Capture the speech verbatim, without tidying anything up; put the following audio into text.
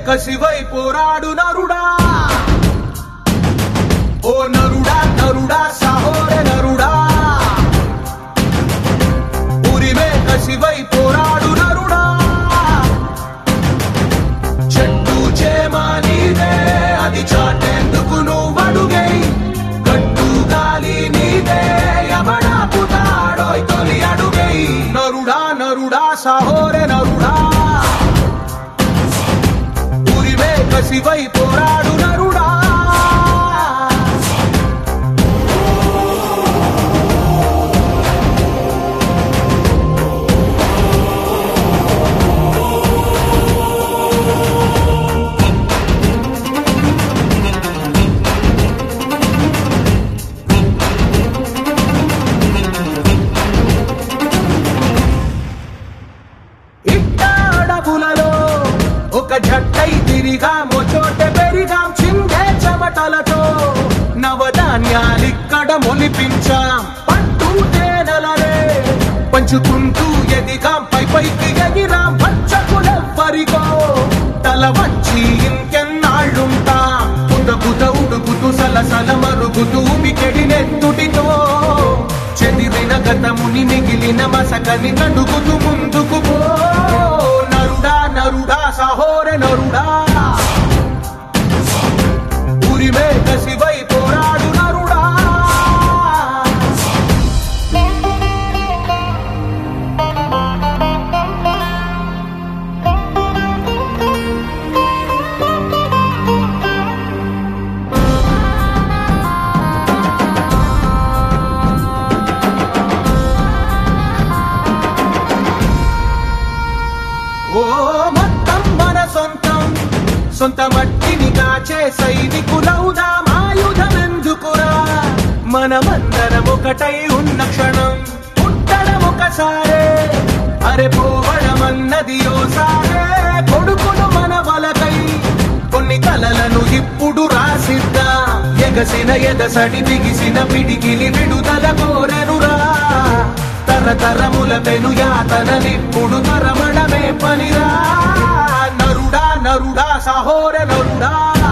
కసివై పోరాడు నరుడా ఓ నరుడా నరుడా సాహోరే నరుడా ఉరిమే కసివై పోరాడు నరుడా చెట్టు చేమా నీదే అది చాటేందుకు నువ్వడుగై గట్టు గాలి నీదే యమడాపుతాడోయ్ తొలి అడుగై నరుడా నరుడా సాహోరే నరుడా ఉరిమే కసివై పోరాడు నరుడా జట్టై తిరిగామో చోట పెరిగాం చిందే చెమటలతో నవధాన్యాలిక్కడ మొలిపించాం పట్టు తేనెలనే పంచుకుంటూ ఎదిగాం పై పైకి ఎగిరాం పచ్చకులెవ్వరికో తల వంచి ఇంకెన్నాళ్ళుంటాం పుటపుట ఉడుకుతూ సలసల మరుగుతూ మికెడినెత్తుటితో చెదిరిన గతముని మిగిలిన మసకని కడుగుతూ ముందుకు పో నరుడా నరుడా సాహోరే నరుడా ఉరిమే కసివై పోరాడు నరుడా ఓ మొత్తం మన సొంతం సొంత మట్టిని కాచే సైనికులవుదాం ఆయుధమెందుకురా మనమందరం ఒకటై ఉన్న క్షణం పుట్టడం ఒకసారే అరే పోవడమన్నది ఓసారే కొడుకును మన వలకై కొన్ని కలలను ఇప్పుడు రాసిద్దా ఎగసిన ఎగసడి బిగిసిన పిడికిలి విడుదల కోరెనురా తరతరముల పెను యాతననిప్పుడు తరమడమే పనిరా నరుడా నరుడా సాహోరే నరుడా